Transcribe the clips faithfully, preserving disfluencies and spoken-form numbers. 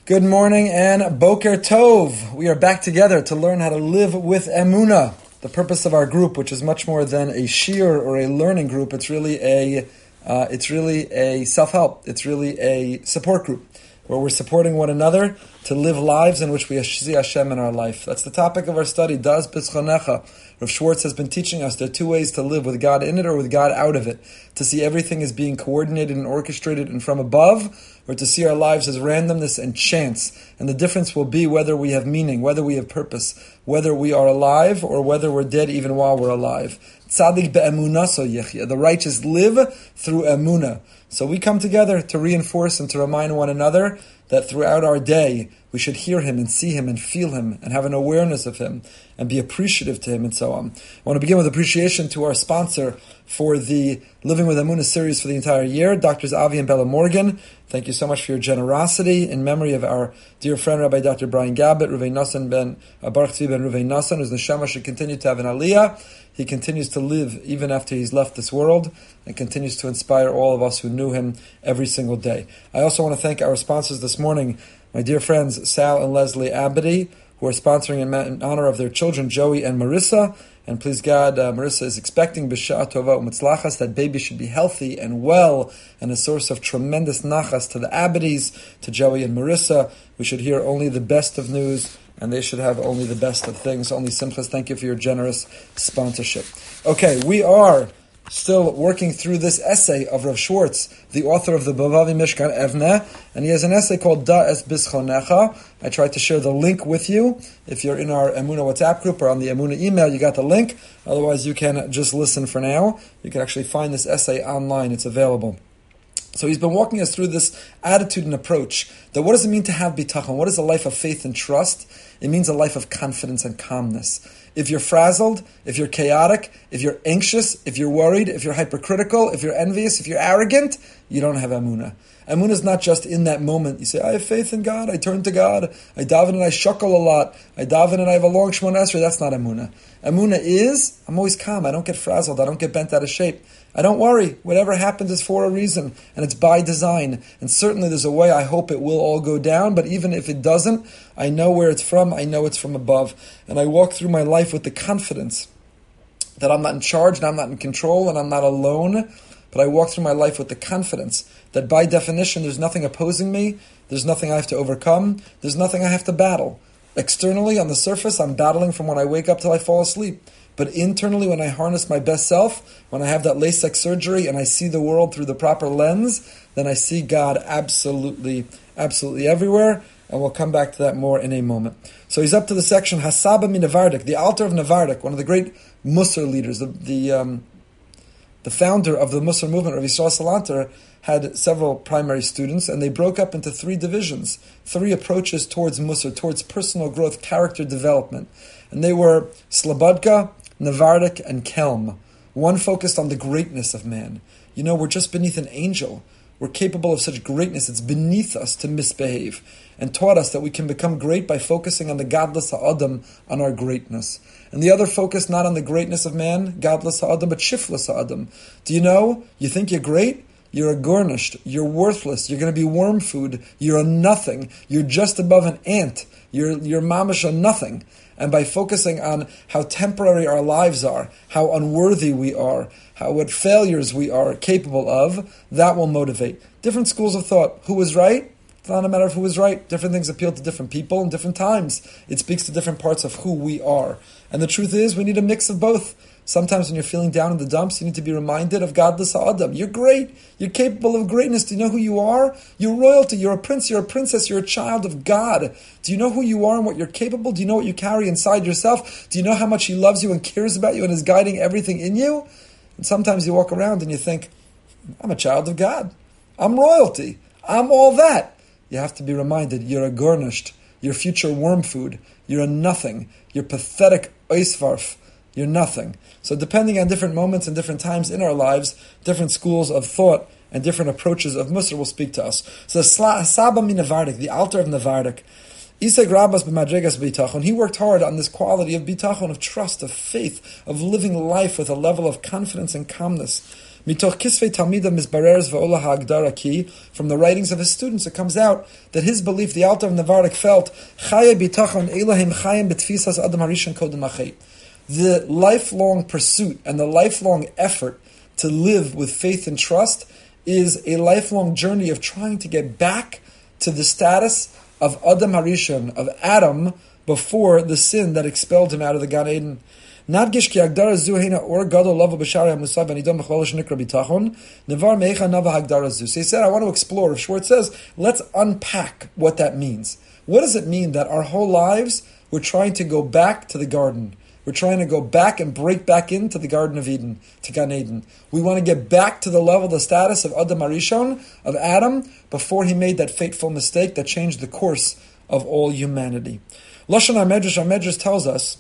Good morning and Boker Tov. We are back together to learn how to live with Emunah. The purpose of our group, which is much more than a shiur or a learning group, it's really a uh, it's really a self-help. It's really a support group where we're supporting one another to live lives in which we see Hashem in our life. That's the topic of our study, Das B'Zchonecha. Rav Schwartz has been teaching us there are two ways to live, with God in it or with God out of it. To see everything as being coordinated and orchestrated and from above, or to see our lives as randomness and chance. And the difference will be whether we have meaning, whether we have purpose, whether we are alive or whether we're dead even while we're alive. Tzadik be'emunah so yechya. The righteous live through emunah. So we come together to reinforce and to remind one another that throughout our day, we should hear Him and see Him and feel Him and have an awareness of Him and be appreciative to Him and so on. I want to begin with appreciation to our sponsor for the Living with Emunah series for the entire year, Doctors Avi and Bella Morgan. Thank you so much for your generosity in memory of our dear friend, Rabbi Doctor Brian Gabbett, Ruvei Nassan ben uh, Baruch Tzvi ben Ruvei Nassan, whose neshama should continue to have an aliyah. He continues to live even after he's left this world and continues to inspire all of us who knew him every single day. I also want to thank our sponsors this morning, my dear friends Sal and Leslie Abadi, who are sponsoring in honor of their children, Joey and Marissa. And please God, uh, Marissa is expecting B'Sha'a Tova U'Mitzlachas, that baby should be healthy and well and a source of tremendous nachas to the Abadis, to Joey and Marissa. We should hear only the best of news, and they should have only the best of things. Only Simchas, thank you for your generous sponsorship. Okay, we are still working through this essay of Rav Schwartz, the author of the Bavavi Mishkan Evneh, and he has an essay called Das B'Zchonecha. I tried to share the link with you. If you're in our Emunah WhatsApp group or on the Emunah email, you got the link. Otherwise, you can just listen for now. You can actually find this essay online. It's available. So he's been walking us through this attitude and approach that what does it mean to have bitachon? What is a life of faith and trust? It means a life of confidence and calmness. If you're frazzled, if you're chaotic, if you're anxious, if you're worried, if you're hypercritical, if you're envious, if you're arrogant, you don't have emunah. Emunah is not just in that moment. You say, I have faith in God, I turn to God, I daven and I shuckle a lot, I daven and I have a long Shemona Esrei. That's not emunah. Emunah is, I'm always calm, I don't get frazzled, I don't get bent out of shape. I don't worry. Whatever happens is for a reason, and it's by design. And certainly there's a way I hope it will all go down, but even if it doesn't, I know where it's from, I know it's from above. And I walk through my life with the confidence that I'm not in charge, and I'm not in control, and I'm not alone, but I walk through my life with the confidence that by definition there's nothing opposing me, there's nothing I have to overcome, there's nothing I have to battle. Externally, on the surface, I'm battling from when I wake up till I fall asleep. But internally, when I harness my best self, when I have that LASIK surgery and I see the world through the proper lens, then I see God absolutely, absolutely everywhere. And we'll come back to that more in a moment. So he's up to the section Hasaba mi Navardik, the Alter of Navardik, one of the great Musar leaders, the the, um, the founder of the Musar movement, Rav Yisrael Salanter, had several primary students, and they broke up into three divisions, three approaches towards Musar, towards personal growth, character development. And they were Slobodka, Navardik, and Kelm. One focused on the greatness of man. You know, we're just beneath an angel. We're capable of such greatness. It's beneath us to misbehave. And taught us that we can become great by focusing on the godless ha'adam, on our greatness. And the other focused not on the greatness of man, godless ha'adam, but shifless ha'adam. Do you know, you think you're great? You're a garnished. You're worthless. You're going to be worm food. You're a nothing. You're just above an ant. You're, you're mamash a nothing. And by focusing on how temporary our lives are, how unworthy we are, how what failures we are capable of, that will motivate. Different schools of thought. Who was right? It's not a matter of who was right. Different things appeal to different people in different times. It speaks to different parts of who we are. And the truth is, we need a mix of both. Sometimes when you're feeling down in the dumps, you need to be reminded of godless ha'adam. You're great. You're capable of greatness. Do you know who you are? You're royalty. You're a prince. You're a princess. You're a child of God. Do you know who you are and what you're capable? Do you know what you carry inside yourself? Do you know how much He loves you and cares about you and is guiding everything in you? And sometimes you walk around and you think, I'm a child of God. I'm royalty. I'm all that. You have to be reminded, you're a garnished. You're future worm food. You're a nothing. You're pathetic oisvarf. You're nothing. So depending on different moments and different times in our lives, different schools of thought and different approaches of Musar will speak to us. So Saba mi Navardik, the Alter of Navardik, Isaac Rabbas b'madregas bitachon, he worked hard on this quality of bitachon, of trust, of faith, of living life with a level of confidence and calmness. Mitoch kisvei talmida mizbareres va'ola ha'agdara ki. From the writings of his students, it comes out that his belief, the Alter of Navardik felt, chaye bitachon elahim chayim betfisas adam harishon kodem achay. The lifelong pursuit and the lifelong effort to live with faith and trust is a lifelong journey of trying to get back to the status of Adam Harishon, of Adam, before the sin that expelled him out of the Gan Eden. Nadgish ki agdara zu heina or gadol lava b'shari ha'musab v'nidom b'chlolish nikra bitachon nevar meicha nava hagdara zu. So he said, I want to explore. If Schwartz says, let's unpack what that means. What does it mean that our whole lives we're trying to go back to the garden? We're trying to go back and break back into the Garden of Eden, to Gan Eden. We want to get back to the level, the status of Adam Harishon, of Adam, before he made that fateful mistake that changed the course of all humanity. Lashon HaMedrash, our Medrash tells us,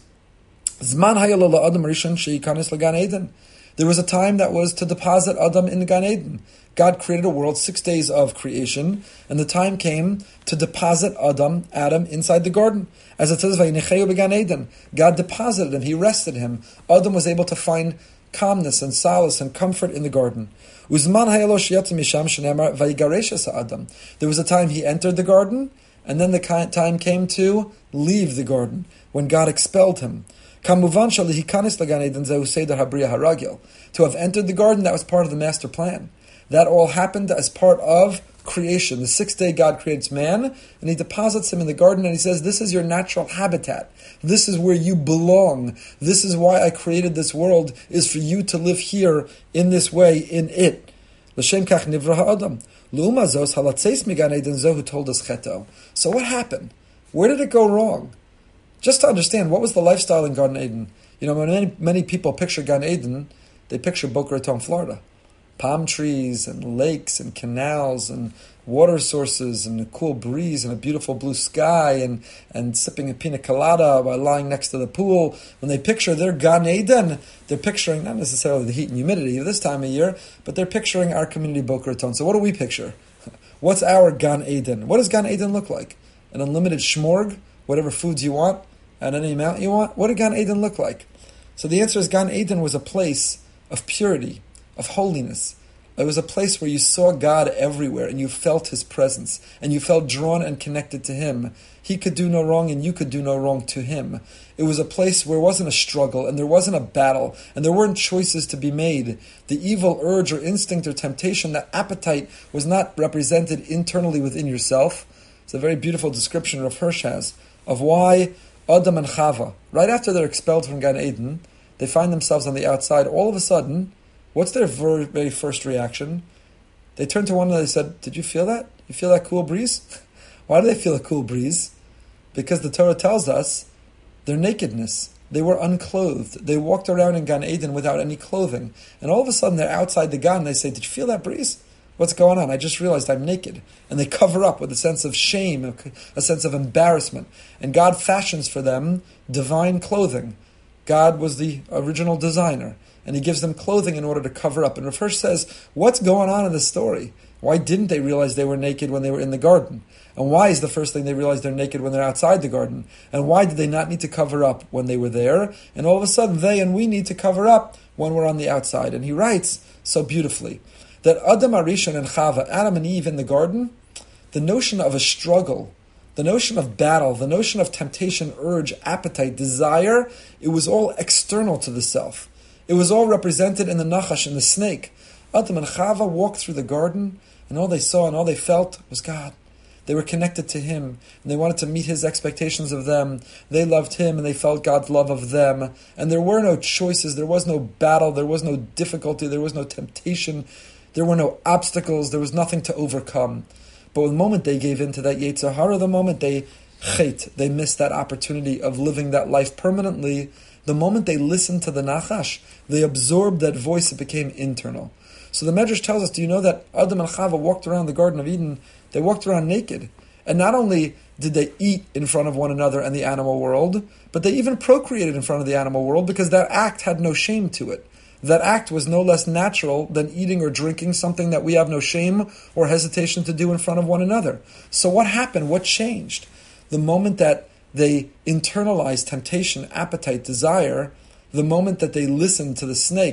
Zman hayalo la'Adam Harishon she'yikanis l'Gan Eden. There was a time that was to deposit Adam in the Gan Eden. God created a world, six days of creation, and the time came to deposit Adam, Adam, inside the garden. As it says, Vayinecheyu b'Gan Eden. God deposited him, he rested him. Adam was able to find calmness and solace and comfort in the garden. Uzman hayalo sheyatz misham shenemar vayigaresh Adam. There was a time he entered the garden, and then the time came to leave the garden, when God expelled him. Kamuvan shalihikanis l'Gan Eden zehu seder habriya haragil. To have entered the garden, that was part of the master plan. That all happened as part of creation. The sixth day God creates man, and he deposits him in the garden, and he says, this is your natural habitat. This is where you belong. This is why I created this world, is for you to live here in this way, in it. L'shem kach nivra ha'adam. L'uma zos halatzeis migan eden zohu told us cheto. So what happened? Where did it go wrong? Just to understand, what was the lifestyle in Gan Eden? You know, when many, many people picture Gan Eden, they picture Boca Raton, Florida. Palm trees and lakes and canals and water sources and a cool breeze and a beautiful blue sky and, and sipping a pina colada while lying next to the pool. When they picture their Gan Eden, they're picturing not necessarily the heat and humidity of this time of year, but they're picturing our community Boca Raton. So what do we picture? What's our Gan Eden? What does Gan Eden look like? An unlimited shmorg, whatever foods you want, at any amount you want? What did Gan Eden look like? So the answer is Gan Eden was a place of purity, of holiness. It was a place where you saw God everywhere and you felt his presence and you felt drawn and connected to him. He could do no wrong and you could do no wrong to him. It was a place where it wasn't a struggle and there wasn't a battle and there weren't choices to be made. The evil urge or instinct or temptation, that appetite, was not represented internally within yourself. It's a very beautiful description Rav Hirsch has of why Adam and Chava, right after they're expelled from Gan Eden, they find themselves on the outside. All of a sudden, what's their very, very first reaction? They turn to one another and they said, did you feel that? You feel that cool breeze? Why do they feel a cool breeze? Because the Torah tells us their nakedness. They were unclothed. They walked around in Gan Eden without any clothing. And all of a sudden they're outside the Gan and they say, did you feel that breeze? What's going on? I just realized I'm naked. And they cover up with a sense of shame, a sense of embarrassment. And God fashions for them divine clothing. God was the original designer. And he gives them clothing in order to cover up. And Rav Hirsch says, what's going on in this story? Why didn't they realize they were naked when they were in the garden? And why is the first thing they realize they're naked when they're outside the garden? And why did they not need to cover up when they were there? And all of a sudden, they and we need to cover up when we're on the outside. And he writes so beautifully that Adam Harishon and Chava, Adam and Eve in the garden, the notion of a struggle, the notion of battle, the notion of temptation, urge, appetite, desire, it was all external to the self. It was all represented in the Nachash, in the snake. Adam and Chava walked through the garden, and all they saw and all they felt was God. They were connected to him, and they wanted to meet his expectations of them. They loved him, and they felt God's love of them. And there were no choices, there was no battle, there was no difficulty, there was no temptation, there were no obstacles, there was nothing to overcome. But the moment they gave in to that Yetzer Hara, the moment they chait, they missed that opportunity of living that life permanently. The moment they listened to the Nachash, they absorbed that voice, it became internal. So the Medrash tells us, do you know that Adam and Chava walked around the Garden of Eden, they walked around naked. And not only did they eat in front of one another and the animal world, but they even procreated in front of the animal world because that act had no shame to it. That act was no less natural than eating or drinking, something that we have no shame or hesitation to do in front of one another. So what happened? What changed? The moment that they internalized temptation, appetite, desire, the moment that they listened to the snake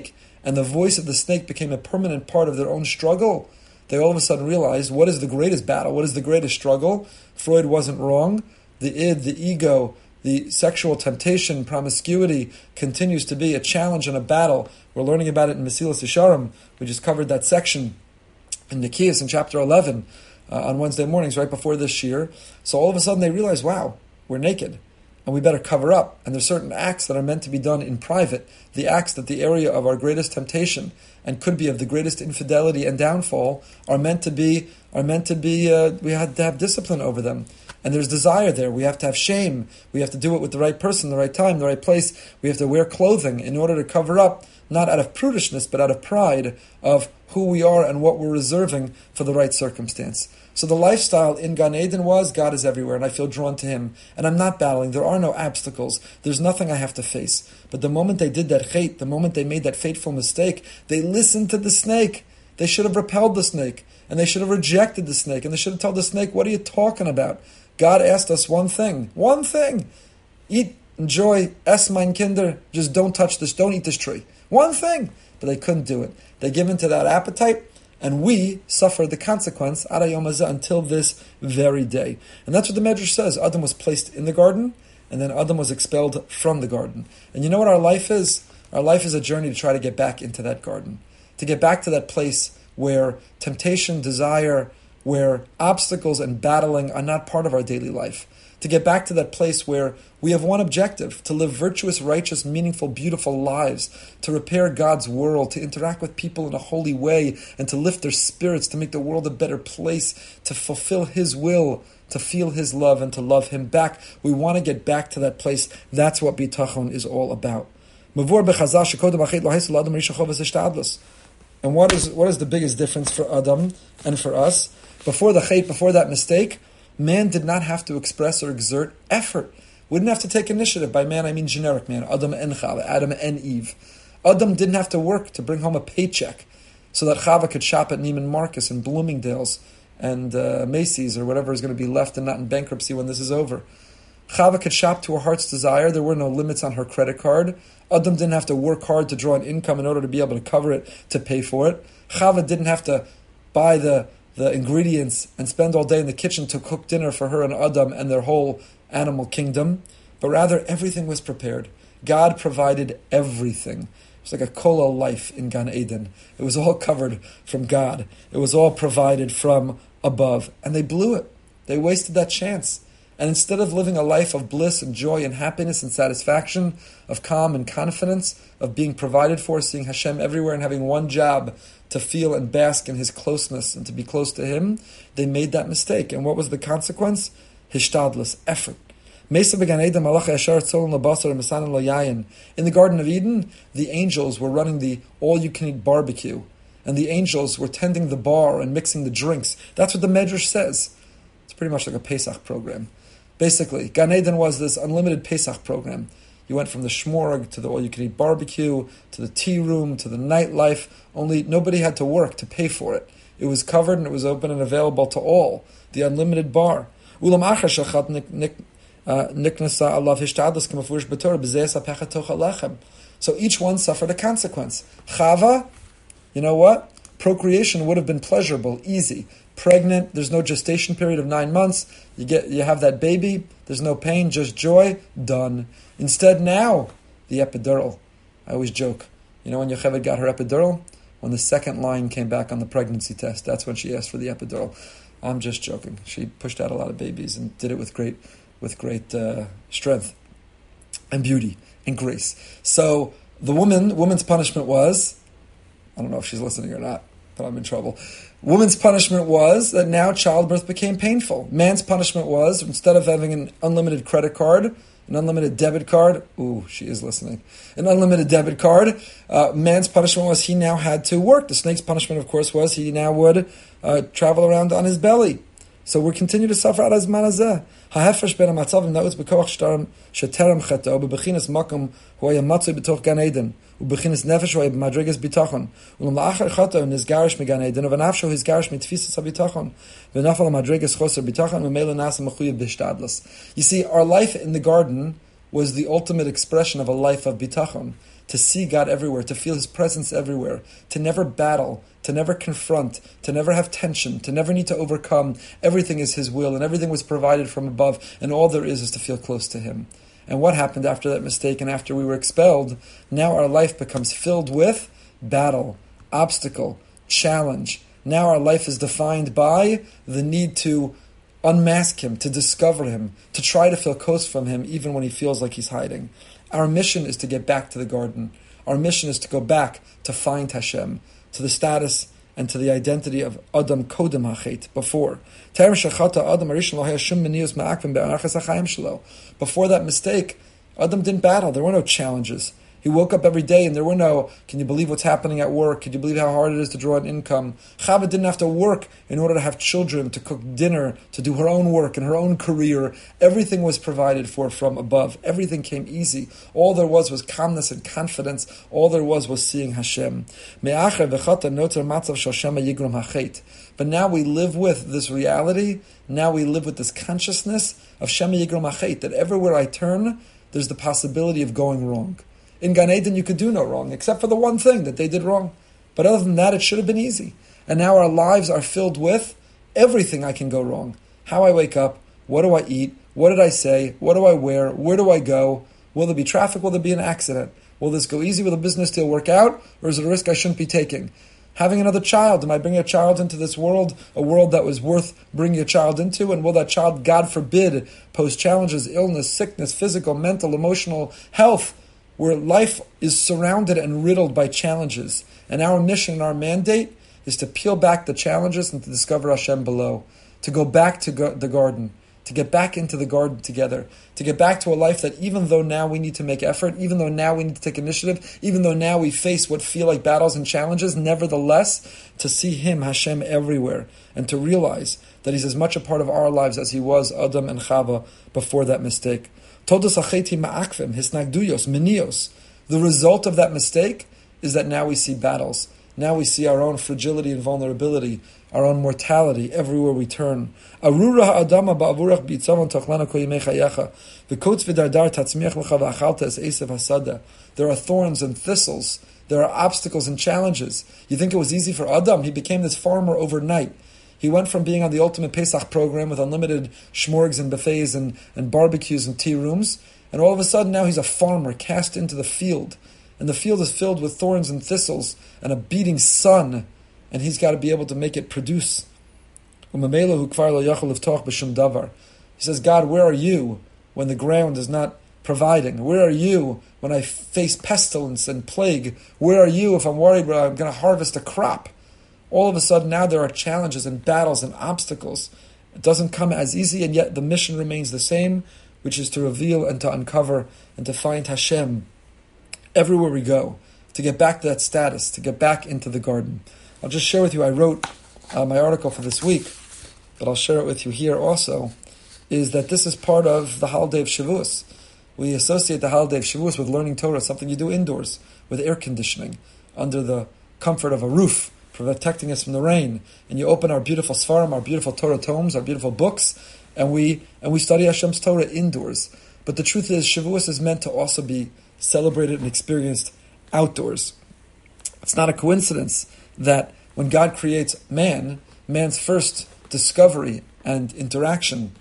and the voice of the snake became a permanent part of their own struggle, they all of a sudden realized, what is the greatest battle? What is the greatest struggle? Freud wasn't wrong. The id, the ego, the sexual temptation, promiscuity continues to be a challenge and a battle. We're learning about it in Mesilas Yesharim. We just covered that section in Nikias in chapter eleven uh, on Wednesday mornings right before this year. So all of a sudden they realize, wow, we're naked and we better cover up. And there's certain acts that are meant to be done in private, the acts that the area of our greatest temptation and could be of the greatest infidelity and downfall are meant to be, are meant to be, uh, we have to have discipline over them. And there's desire there. We have to have shame. We have to do it with the right person, the right time, the right place. We have to wear clothing in order to cover up, not out of prudishness, but out of pride of who we are and what we're reserving for the right circumstance. So the lifestyle in Gan Eden was, God is everywhere, and I feel drawn to Him. And I'm not battling. There are no obstacles. There's nothing I have to face. But the moment they did that chait, the moment they made that fateful mistake, they listened to the snake. They should have repelled the snake, and they should have rejected the snake, and they should have told the snake, what are you talking about? God asked us one thing. One thing. Eat, enjoy, ess mein Kinder. Just don't touch this, don't eat this tree. One thing. But they couldn't do it. They gave in to that appetite, and we suffered the consequence ad hayom hazeh until this very day. And that's what the Medrash says. Adam was placed in the garden, and then Adam was expelled from the garden. And you know what our life is? Our life is a journey to try to get back into that garden. To get back to that place where temptation, desire, where obstacles and battling are not part of our daily life. To get back to that place where we have one objective, to live virtuous, righteous, meaningful, beautiful lives, to repair God's world, to interact with people in a holy way, and to lift their spirits, to make the world a better place, to fulfill His will, to feel His love, and to love Him back. We want to get back to that place. That's what bitachon is all about. And what is what is the biggest difference for Adam and for us? Before the chait, before that mistake, man did not have to express or exert effort. We didn't have to take initiative. By man, I mean generic man, Adam and Chava, Adam and Eve. Adam didn't have to work to bring home a paycheck so that Chava could shop at Neiman Marcus and Bloomingdale's and uh, Macy's or whatever is going to be left and not in bankruptcy when this is over. Chava could shop to her heart's desire. There were no limits on her credit card. Adam didn't have to work hard to draw an income in order to be able to cover it, to pay for it. Chava didn't have to buy the the ingredients and spend all day in the kitchen to cook dinner for her and Adam and their whole animal kingdom, but rather everything was prepared. God provided everything. It's like a kola life in Gan Eden. It was all covered from God. It was all provided from above. And they blew it. They wasted that chance. And instead of living a life of bliss and joy and happiness and satisfaction, of calm and confidence, of being provided for, seeing Hashem everywhere and having one job to feel and bask in His closeness and to be close to Him, they made that mistake. And what was the consequence? Hishtadlus, effort. In the Garden of Eden, the angels were running the all-you-can-eat barbecue, and the angels were tending the bar and mixing the drinks. That's what the Medrash says. It's pretty much like a Pesach program. Basically, Gan Eden was this unlimited Pesach program. You went from the shmorg to the all-you-can-eat barbecue, to the tea room, to the nightlife, only nobody had to work to pay for it. It was covered and it was open and available to all. The unlimited bar. So each one suffered a consequence. Chava, you know what? Procreation would have been pleasurable, easy. Pregnant, there's no gestation period of nine months. You get, you have that baby, there's no pain, just joy, done. Instead now, the epidural. I always joke. You know when Yocheved got her epidural? When the second line came back on the pregnancy test, that's when she asked for the epidural. I'm just joking. She pushed out a lot of babies and did it with great with great uh, strength and beauty and grace. So the woman, woman's punishment was, I don't know if she's listening or not, but I'm in trouble. Woman's punishment was that now childbirth became painful. Man's punishment was, instead of having an unlimited credit card, an unlimited debit card, ooh, she is listening, an unlimited debit card, uh, man's punishment was he now had to work. The snake's punishment, of course, was he now would uh, travel around on his belly. So we continue to suffer out as manazeh. Ha'hefresh ben ha'matzav na'utz b'koach sheterem cheto b'bechinas makom hu haya matzoi b'toch Gan Eden u'bechinas nefesh hu haya b'madrigas bitachon u'lam la'achar chato nizgarish megan Eden u'vanafsho hizgarish mitfisas ha'bitachon v'nafal ha'madrigas choser bitachon u'mela nasa mechuyev b'shtadlas. You see, our life in the garden was the ultimate expression of a life of bitachon. to see God everywhere, to feel His presence everywhere, to never battle, to never confront, to never have tension, to never need to overcome. Everything is His will, and everything was provided from above, and all there is is to feel close to Him. And what happened after that mistake and after we were expelled? Now our life becomes filled with battle, obstacle, challenge. Now our life is defined by the need to unmask Him, to discover Him, to try to feel close from Him even when He feels like He's hiding. Our mission is to get back to the garden. Our mission is to go back to find Hashem, to the status and to the identity of Adam Kodem HaChet, before. Before that mistake, Adam didn't battle. There were no challenges. He woke up every day and there were no, can you believe what's happening at work? Can you believe how hard it is to draw an income? Chava didn't have to work in order to have children, to cook dinner, to do her own work and her own career. Everything was provided for from above. Everything came easy. All there was was calmness and confidence. All there was was seeing Hashem. But now we live with this reality. Now we live with this consciousness of Shema Yigrom HaChet, that everywhere I turn, there's the possibility of going wrong. In Gan Eden, you could do no wrong, except for the one thing that they did wrong. But other than that, it should have been easy. And now our lives are filled with everything I can go wrong. How I wake up, what do I eat, what did I say, what do I wear, where do I go, will there be traffic, will there be an accident, will this go easy, will the business deal work out, or is it a risk I shouldn't be taking? Having another child, am I bringing a child into this world, a world that was worth bringing a child into, and will that child, God forbid, pose challenges, illness, sickness, physical, mental, emotional, health, where life is surrounded and riddled by challenges. And our mission, our mandate, is to peel back the challenges and to discover Hashem below. To go back to go- the garden. To get back into the garden together. To get back to a life that even though now we need to make effort, even though now we need to take initiative, even though now we face what feel like battles and challenges, nevertheless, to see Him, Hashem, everywhere. And to realize that He's as much a part of our lives as He was Adam and Chava before that mistake. Todos acheti ma'akvim, hisnagduyos, menios. The result of that mistake is that now we see battles. Now we see our own fragility and vulnerability, our own mortality everywhere we turn. Arura ha'adama ba'avurach bi'itzavan tochlana ko yimei chayecha. V'kotz v'dardar tatzmiach lecha v'achalta es esav hasada. There are thorns and thistles. There are obstacles and challenges. You think it was easy for Adam? He became this farmer overnight. He went from being on the ultimate Pesach program with unlimited shmorgs and buffets and, and barbecues and tea rooms, and all of a sudden now he's a farmer cast into the field. And the field is filled with thorns and thistles and a beating sun, and he's got to be able to make it produce. He says, God, where are you when the ground is not providing? Where are you when I face pestilence and plague? Where are you if I'm worried about I'm going to harvest a crop? All of a sudden now there are challenges and battles and obstacles. It doesn't come as easy, and yet the mission remains the same, which is to reveal and to uncover and to find Hashem everywhere we go, to get back to that status, to get back into the garden. I'll just share with you, I wrote uh, my article for this week, but I'll share it with you here also, is that this is part of the holiday of Shavuos. We associate the holiday of Shavuos with learning Torah, something you do indoors, with air conditioning, under the comfort of a roof, protecting us from the rain. And you open our beautiful Sfarim, our beautiful Torah tomes, our beautiful books, and we and we study Hashem's Torah indoors. But the truth is, Shavuos is meant to also be celebrated and experienced outdoors. It's not a coincidence that when God creates man, man's first discovery and interaction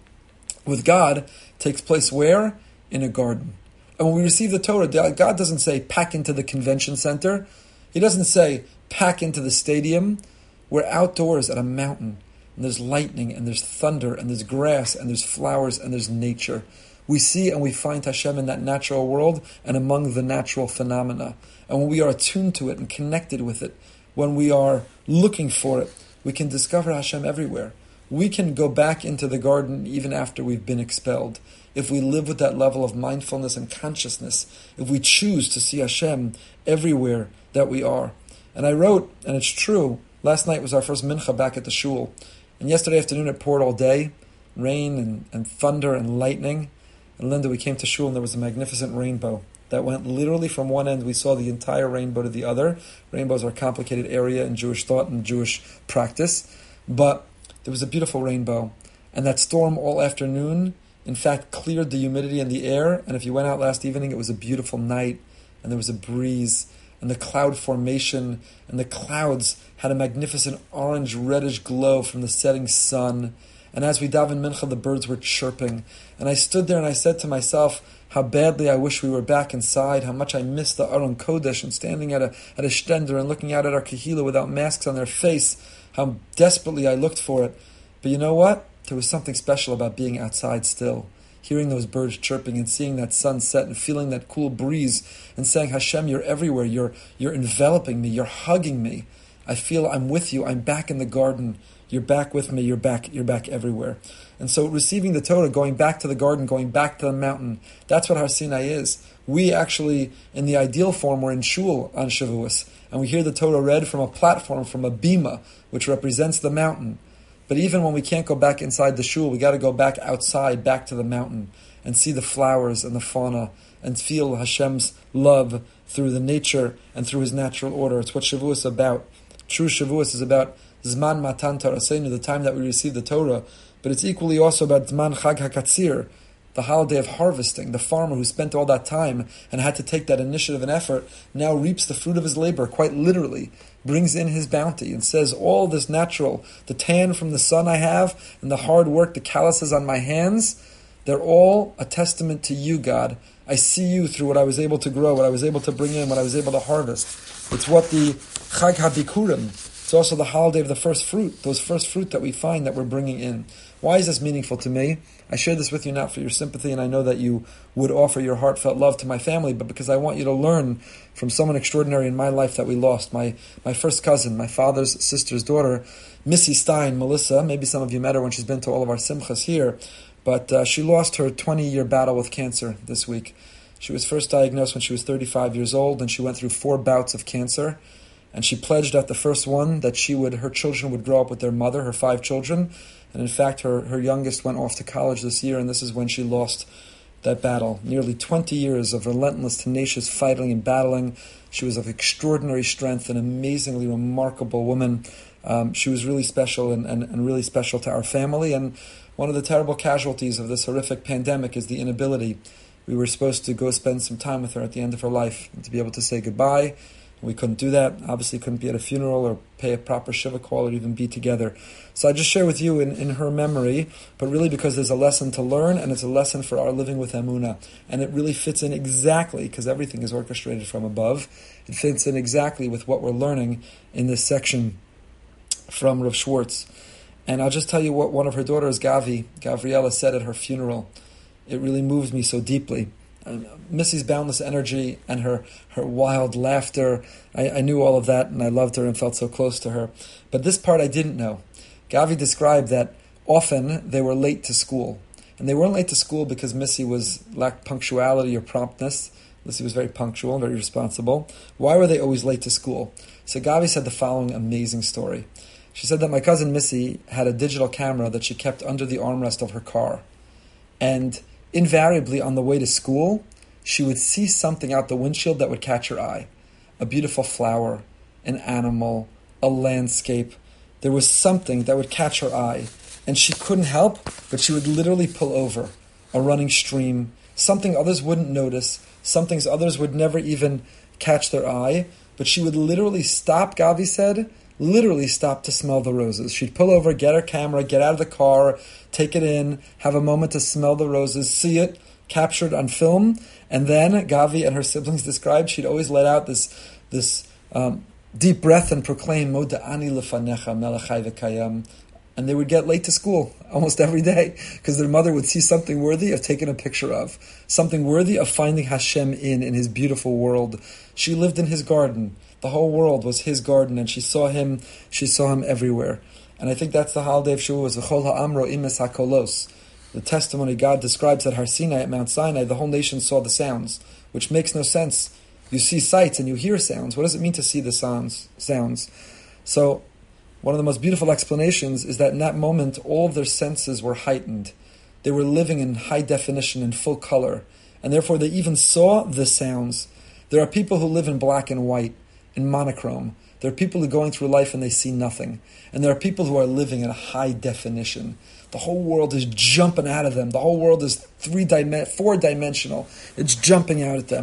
with God takes place where? In a garden. And when we receive the Torah, God doesn't say, pack into the convention center. He doesn't say, pack into the stadium. We're outdoors at a mountain, and there's lightning, and there's thunder, and there's grass, and there's flowers, and there's nature. We see and we find Hashem in that natural world and among the natural phenomena. And when we are attuned to it and connected with it, when we are looking for it, we can discover Hashem everywhere. We can go back into the garden even after we've been expelled. If we live with that level of mindfulness and consciousness, if we choose to see Hashem everywhere that we are. And I wrote, and it's true, last night was our first mincha back at the shul. And yesterday afternoon it poured all day, rain and, and thunder and lightning. And Linda, we came to shul and there was a magnificent rainbow that went literally from one end. We saw the entire rainbow to the other. Rainbows are a complicated area in Jewish thought and Jewish practice. But there was a beautiful rainbow. And that storm all afternoon, in fact, cleared the humidity in the air. And if you went out last evening, it was a beautiful night. and there was a breeze, and the cloud formation, and the clouds had a magnificent orange reddish glow from the setting sun. And as we davened mincha, the birds were chirping. And I stood there and I said to myself, how badly I wish we were back inside, how much I miss the Aron Kodesh and standing at a at a shtender and looking out at our kahila without masks on their face, how desperately I looked for it. But you know what? There was something special about being outside still, hearing those birds chirping and seeing that sunset and feeling that cool breeze and saying, Hashem, you're everywhere, you're you're enveloping me, you're hugging me. I feel I'm with you, I'm back in the garden, you're back with me, you're back, you're back everywhere. And so receiving the Torah, going back to the garden, going back to the mountain, that's what Har Sinai is. We actually, in the ideal form, we're in shul on Shavuos, and we hear the Torah read from a platform, from a bima, which represents the mountain. But even when we can't go back inside the shul, we got to go back outside, back to the mountain, and see the flowers and the fauna, and feel Hashem's love through the nature and through His natural order. It's what Shavuos is about. True Shavuos is about Zman Matan Torasenu, the time that we receive the Torah, but it's equally also about Zman Chag HaKatzir, the holiday of harvesting. The farmer who spent all that time and had to take that initiative and effort now reaps the fruit of his labor, quite literally, brings in his bounty and says, all this natural, the tan from the sun I have, and the hard work, the calluses on my hands, they're all a testament to you, God. I see you through what I was able to grow, what I was able to bring in, what I was able to harvest. It's what the Chag HaBikurim, it's also the holiday of the first fruit, those first fruit that we find that we're bringing in. Why is this meaningful to me? I share this with you not for your sympathy, and I know that you would offer your heartfelt love to my family, but because I want you to learn from someone extraordinary in my life that we lost. My my first cousin, my father's sister's daughter, Missy Stein, Melissa. Maybe some of you met her when she's been to all of our simchas here, but uh, she lost her twenty-year battle with cancer this week. She was first diagnosed when she was thirty-five years old, and she went through four bouts of cancer. And she pledged at the first one that she would, her children would grow up with their mother, her five children. And in fact, her, her youngest went off to college this year, and this is when she lost that battle. Nearly twenty years of relentless, tenacious fighting and battling. She was of extraordinary strength, an amazingly remarkable woman. Um, she was really special and, and, and really special to our family. And one of the terrible casualties of this horrific pandemic is the inability. We were supposed to go spend some time with her at the end of her life and to be able to say goodbye. We couldn't do that. Obviously couldn't be at a funeral or pay a proper shiva call or even be together. So I just share with you in, in her memory, but really because there's a lesson to learn, and it's a lesson for our living with Emunah. And it really fits in exactly, because everything is orchestrated from above, it fits in exactly with what we're learning in this section from Rav Schwartz. And I'll just tell you what one of her daughters, Gavi, Gavriela, said at her funeral. It really moved me so deeply. Um, Missy's boundless energy and her, her wild laughter, I, I knew all of that, and I loved her and felt so close to her. But this part I didn't know. Gavi described that often they were late to school. And they weren't late to school because Missy was lacked punctuality or promptness. Missy was very punctual, very responsible. Why were they always late to school? So Gavi said the following amazing story. She said that my cousin Missy had a digital camera that she kept under the armrest of her car. And invariably, on the way to school, she would see something out the windshield that would catch her eye. A beautiful flower, an animal, a landscape. There was something that would catch her eye, and she couldn't help, but she would literally pull over. A running stream, something others wouldn't notice, something others would never even catch their eye, but she would literally stop, Gavi said, literally stop to smell the roses. She'd pull over, get her camera, get out of the car, take it in, have a moment to smell the roses, see it captured on film, and then Gavi and her siblings described she'd always let out this this um, deep breath and proclaim Moda'ani lefanecha melechai v'kayam, and they would get late to school almost every day because their mother would see something worthy of taking a picture of, something worthy of finding Hashem in in His beautiful world. She lived in His garden. The whole world was His garden, and she saw Him. She saw Him everywhere. And I think that's the holiday of Shavuos. V'chol ha'amro imes hakolos. The testimony God describes at Har Sinai, at Mount Sinai, the whole nation saw the sounds, which makes no sense. You see sights and you hear sounds. What does it mean to see the sounds? Sounds. So, one of the most beautiful explanations is that in that moment, all of their senses were heightened. They were living in high definition, in full color, and therefore they even saw the sounds. There are people who live in black and white, in monochrome. There are people who are going through life and they see nothing. And there are people who are living in a high definition. The whole world is jumping out of them. The whole world is three dim- four-dimensional. It's jumping out at them.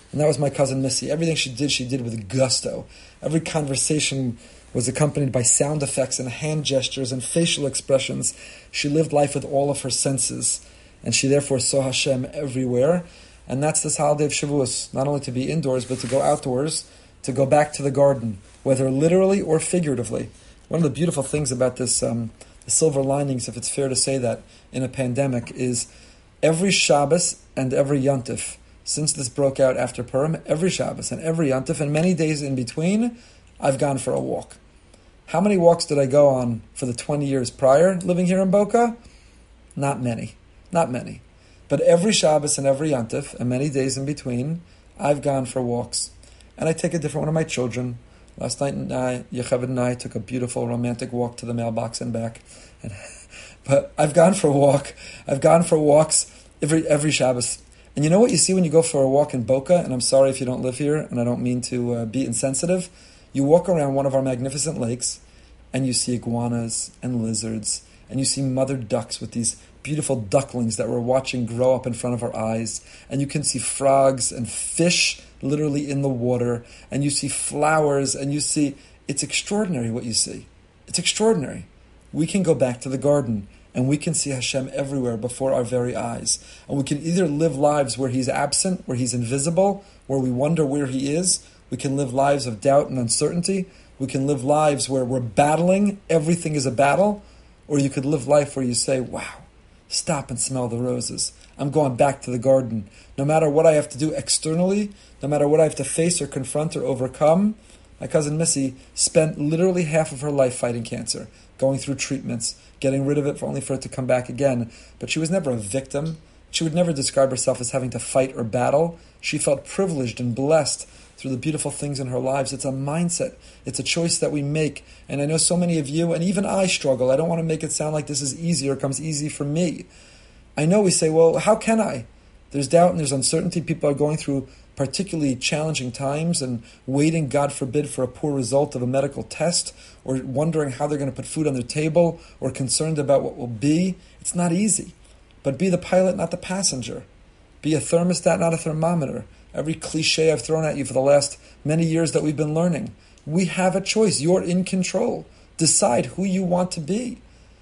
And that was my cousin Missy. Everything she did, she did with gusto. Every conversation was accompanied by sound effects and hand gestures and facial expressions. She lived life with all of her senses. And she therefore saw Hashem everywhere. And that's this holiday of Shavuos, not only to be indoors, but to go outdoors, to go back to the garden, whether literally or figuratively. One of the beautiful things about this, um, the silver linings, if it's fair to say that, in a pandemic, is every Shabbos and every Yontif, since this broke out after Purim, every Shabbos and every Yontif, and many days in between, I've gone for a walk. How many walks did I go on for the twenty years prior living here in Boca? Not many. Not many. But every Shabbos and every Yontif, and many days in between, I've gone for walks. And I take a different one of my children. Last night, uh, Yocheved and I took a beautiful romantic walk to the mailbox and back. And, but I've gone for a walk. I've gone for walks every every Shabbos. And you know what you see when you go for a walk in Boca? And I'm sorry if you don't live here, and I don't mean to uh, be insensitive. You walk around one of our magnificent lakes, and you see iguanas and lizards, and you see mother ducks with these beautiful ducklings that we're watching grow up in front of our eyes. And you can see frogs and fish literally in the water, and you see flowers, and you see, it's extraordinary what you see. It's extraordinary. We can go back to the garden, and we can see Hashem everywhere before our very eyes. And we can either live lives where He's absent, where He's invisible, where we wonder where He is. We can live lives of doubt and uncertainty. We can live lives where we're battling, everything is a battle. Or you could live life where you say, wow, stop and smell the roses. I'm going back to the garden. No matter what I have to do externally, no matter what I have to face or confront or overcome. My cousin Missy spent literally half of her life fighting cancer, going through treatments, getting rid of it for only for it to come back again. But she was never a victim. She would never describe herself as having to fight or battle. She felt privileged and blessed through the beautiful things in her lives. It's a mindset. It's a choice that we make. And I know so many of you, and even I struggle. I don't want to make it sound like this is easy or comes easy for me. I know we say, well, how can I? There's doubt and there's uncertainty. People are going through particularly challenging times and waiting, God forbid, for a poor result of a medical test, or wondering how they're going to put food on their table, or concerned about what will be. It's not easy. But be the pilot, not the passenger. Be a thermostat, not a thermometer. Every cliche I've thrown at you for the last many years that we've been learning. We have a choice. You're in control. Decide who you want to be.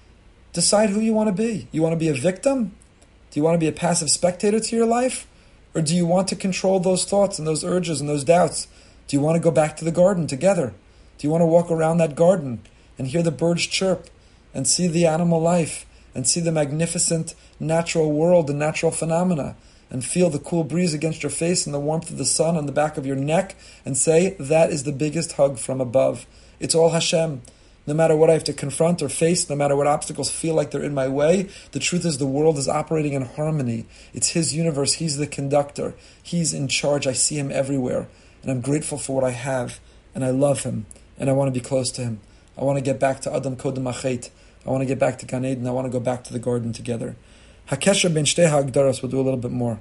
Decide who you want to be. You want to be a victim? Do you want to be a passive spectator to your life? Or do you want to control those thoughts and those urges and those doubts? Do you want to go back to the garden together? Do you want to walk around that garden and hear the birds chirp and see the animal life and see the magnificent natural world and natural phenomena and feel the cool breeze against your face and the warmth of the sun on the back of your neck and say, that is the biggest hug from above. It's all Hashem. No matter what I have to confront or face, no matter what obstacles feel like they're in my way, the truth is the world is operating in harmony. It's His universe. He's the conductor. He's in charge. I see Him everywhere. And I'm grateful for what I have. And I love Him. And I want to be close to Him. I want to get back to Adam Kodem Achet. I want to get back to Gan Eden. I want to go back to the garden together. Hakesher ben shtei ha'agdaros, we'll do a little bit more.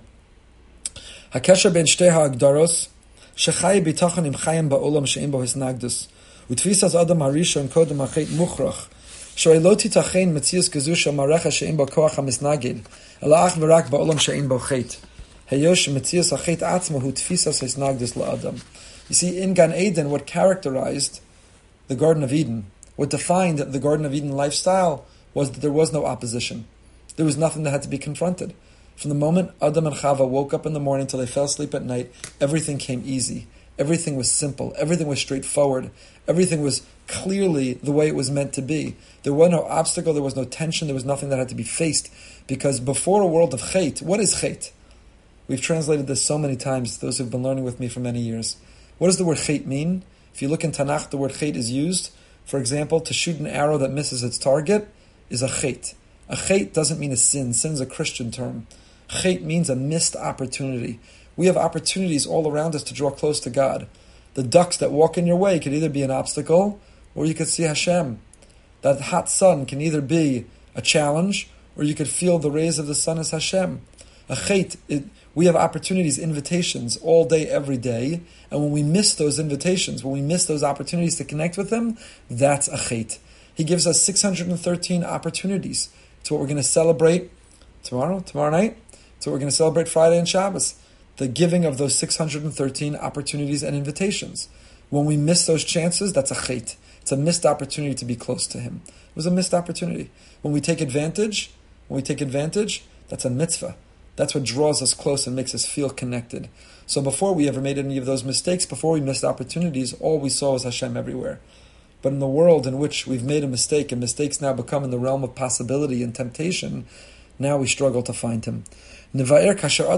Hakesher ben shtei ha'agdaros, shechai bitachon im chayim ba'olam she'im bo hisnagdus. Utfisas Adam Harishon Kodem Achet Muchrach. Shoy lo titachein metzius gezu shel marecha she'im bo koach hamisnagid. Ela ach v'rak ba'olam she'im bo chet. Heyosh metzius achet atzmo hu tfisas hisnagdus la'adam. You see, in Gan Eden, what characterized the Garden of Eden, what defined the Garden of Eden lifestyle, was that there was no opposition. There was nothing that had to be confronted. From the moment Adam and Chava woke up in the morning till they fell asleep at night, everything came easy. Everything was simple. Everything was straightforward. Everything was clearly the way it was meant to be. There was no obstacle. There was no tension. There was nothing that had to be faced. Because before a world of chet, what is chet? We've translated this so many times, those who've been learning with me for many years. What does the word chet mean? If you look in Tanakh, the word chet is used. For example, to shoot an arrow that misses its target is a chet. A chet doesn't mean a sin. Sin is a Christian term. Chet means a missed opportunity. We have opportunities all around us to draw close to God. The ducks that walk in your way could either be an obstacle, or you could see Hashem. That hot sun can either be a challenge, or you could feel the rays of the sun as Hashem. A chet, it, we have opportunities, invitations, all day, every day. And when we miss those invitations, when we miss those opportunities to connect with Him, that's a chet. He gives us six hundred thirteen opportunities. It's what we're going to celebrate tomorrow, tomorrow night. It's what we're going to celebrate Friday and Shabbos. the giving of those six hundred thirteen opportunities and invitations. When we miss those chances, that's a chait. It's a missed opportunity to be close to Him. It was a missed opportunity. When we take advantage, when we take advantage, that's a mitzvah. That's what draws us close and makes us feel connected. So before we ever made any of those mistakes, before we missed opportunities, all we saw was Hashem everywhere. But in the world in which we've made a mistake, and mistakes now become in the realm of possibility and temptation, now we struggle to find Him. If a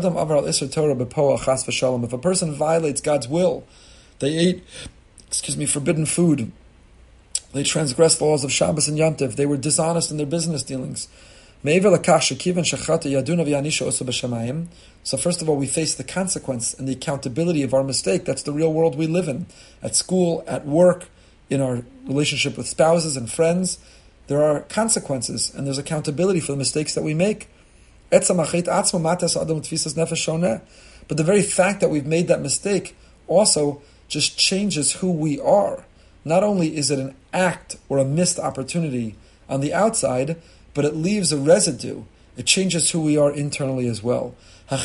person violates God's will, they ate, excuse me, forbidden food, they transgressed the laws of Shabbos and Yom Tov, they were dishonest in their business dealings. So first of all, we face the consequence and the accountability of our mistake. That's the real world we live in. At school, at work, in our relationship with spouses and friends, there are consequences and there's accountability for the mistakes that we make. But the very fact that we've made that mistake also just changes who we are. Not only is it an act or a missed opportunity on the outside, but it leaves a residue. It changes who we are internally as well. The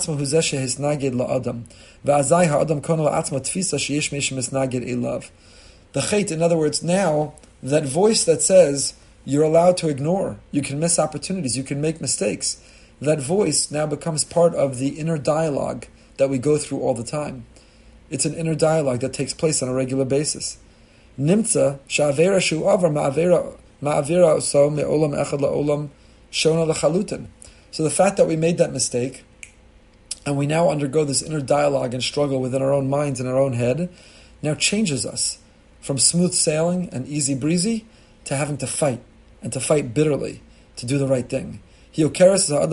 chait, in other words, now, that voice that says, you're allowed to ignore, you can miss opportunities, you can make mistakes, that voice now becomes part of the inner dialogue that we go through all the time. It's an inner dialogue that takes place on a regular basis. Nimtza, sha'avera shu'avar ma'avera ma'avera oso me'olam echad la'olam shona l'chalutin. So the fact that we made that mistake, and we now undergo this inner dialogue and struggle within our own minds and our own head, now changes us from smooth sailing and easy breezy to having to fight, and to fight bitterly, to do the right thing. We, we leave the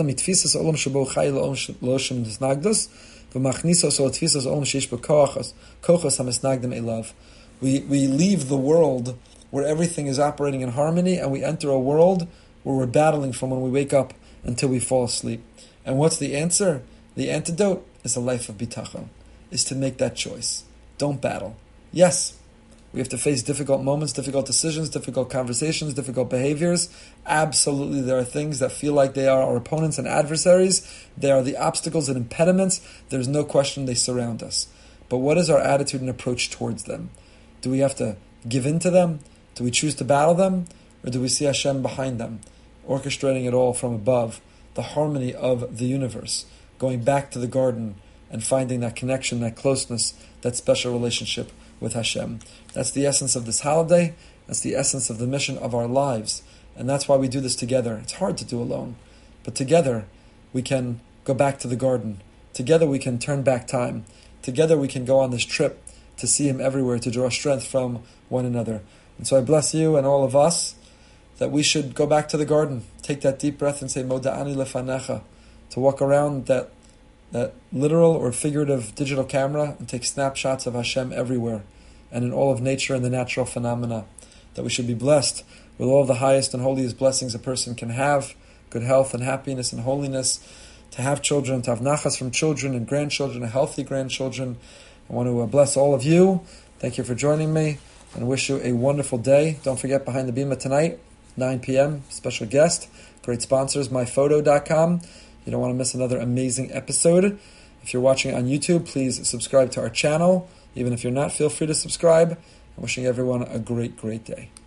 world where everything is operating in harmony, and we enter a world where we're battling from when we wake up until we fall asleep. And what's the answer? The antidote is a life of bitachon, is to make that choice. Don't battle. Yes, we have to face difficult moments, difficult decisions, difficult conversations, difficult behaviors. Absolutely, there are things that feel like they are our opponents and adversaries. They are the obstacles and impediments. There's no question they surround us. But what is our attitude and approach towards them? Do we have to give in to them? Do we choose to battle them? Or do we see Hashem behind them, orchestrating it all from above, the harmony of the universe, going back to the garden and finding that connection, that closeness, that special relationship with Hashem? That's the essence of this holiday. That's the essence of the mission of our lives. And that's why we do this together. It's hard to do alone. But together, we can go back to the garden. Together, we can turn back time. Together, we can go on this trip to see Him everywhere, to draw strength from one another. And so I bless you and all of us that we should go back to the garden, take that deep breath and say, Moda'ani lefanecha, to walk around that that literal or figurative digital camera and take snapshots of Hashem everywhere and in all of nature and the natural phenomena. That we should be blessed with all of the highest and holiest blessings a person can have, good health and happiness and holiness, to have children, to have nachas from children and grandchildren, healthy grandchildren. I want to bless all of you. Thank you for joining me and wish you a wonderful day. Don't forget, behind the Bima tonight, nine p.m., special guest, great sponsors, my photo dot com. You don't want to miss another amazing episode. If you're watching on YouTube, please subscribe to our channel. Even if you're not, feel free to subscribe. I'm wishing everyone a great, great day.